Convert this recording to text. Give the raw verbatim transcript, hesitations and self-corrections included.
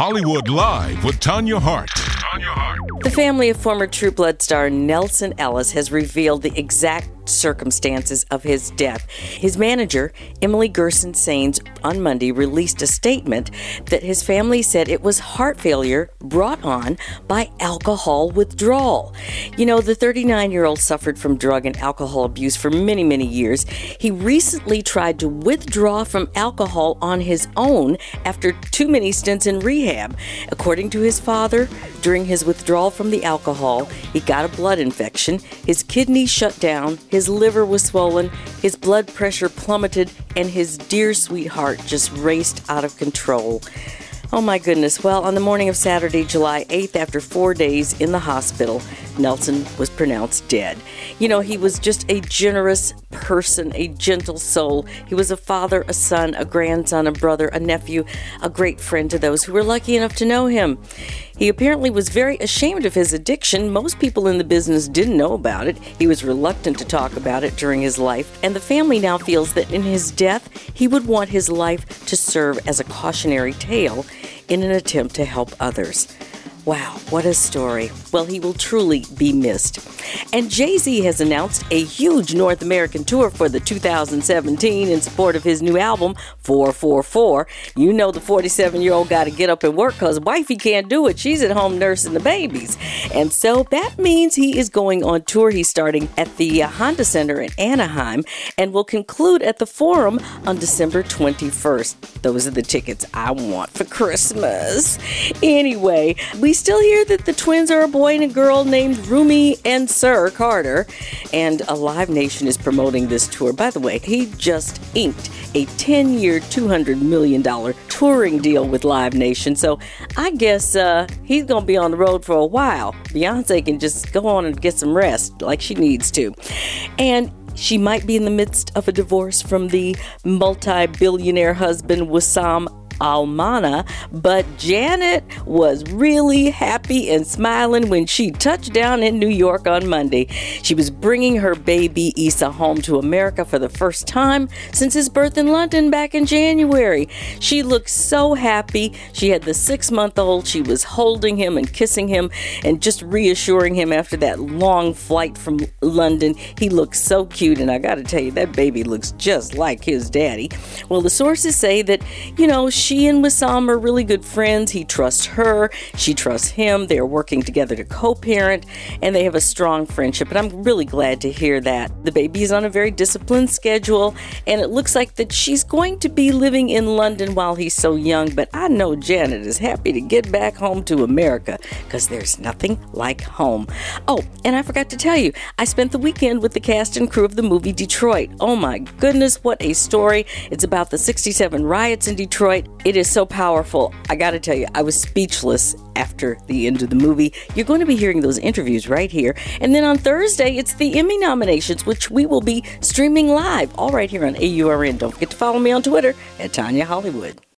Hollywood Live with Tanya Hart. The family of former True Blood star Nelson Ellis has revealed the exact circumstances of his death. His manager, Emily Gerson Sains, on Monday released a statement that his family said it was heart failure brought on by alcohol withdrawal. You know, the thirty-nine-year-old suffered from drug and alcohol abuse for many, many years. He recently tried to withdraw from alcohol on his own after too many stints in rehab. According to his father, during his withdrawal from the alcohol, he got a blood infection, his kidneys shut down, his liver was swollen, his blood pressure plummeted, and his dear sweetheart just raced out of control. Oh my goodness. Well, on the morning of Saturday, July eighth, after four days in the hospital, Nelson was pronounced dead. You know, he was just a generous person, a gentle soul. He was a father, a son, a grandson, a brother, a nephew, a great friend to those who were lucky enough to know him. He apparently was very ashamed of his addiction. Most people in the business didn't know about it. He was reluctant to talk about it during his life, and the family now feels that in his death, he would want his life to serve as a cautionary tale in an attempt to help others. Wow, what a story. Well, he will truly be missed. And Jay-Z has announced a huge North American tour for the two thousand seventeen in support of his new album, four four four. You know the forty-seven-year-old got to get up and work because wifey can't do it. She's at home nursing the babies. And so that means he is going on tour. He's starting at the uh, Honda Center in Anaheim and will conclude at the Forum on December twenty-first. Those are the tickets I want for Christmas. Anyway, we We still hear that the twins are a boy and a girl named Rumi and Sir Carter, and a Live Nation is promoting this tour. By the way, he just inked a ten-year, two hundred million dollars touring deal with Live Nation, so I guess uh, he's going to be on the road for a while. Beyonce can just go on and get some rest like she needs to. And she might be in the midst of a divorce from the multi-billionaire husband Wissam Almana, but Janet was really happy and smiling when she touched down in New York on Monday. She was bringing her baby Issa home to America for the first time since his birth in London back in January. She looked so happy. She had the six-month-old. She was holding him and kissing him and just reassuring him after that long flight from London. He looked so cute, and I gotta tell you, that baby looks just like his daddy. Well, the sources say that, you know, she She and Wissam are really good friends. He trusts her. She trusts him. They're working together to co-parent, and they have a strong friendship. And I'm really glad to hear that. The baby is on a very disciplined schedule, and it looks like that she's going to be living in London while he's so young. But I know Janet is happy to get back home to America because there's nothing like home. Oh, and I forgot to tell you, I spent the weekend with the cast and crew of the movie Detroit. Oh my goodness, what a story. It's about the sixty-seven riots in Detroit. It is so powerful. I got to tell you, I was speechless after the end of the movie. You're going to be hearing those interviews right here. And then on Thursday, it's the Emmy nominations, which we will be streaming live all right here on A U R N. Don't forget to follow me on Twitter at Tanya Hollywood.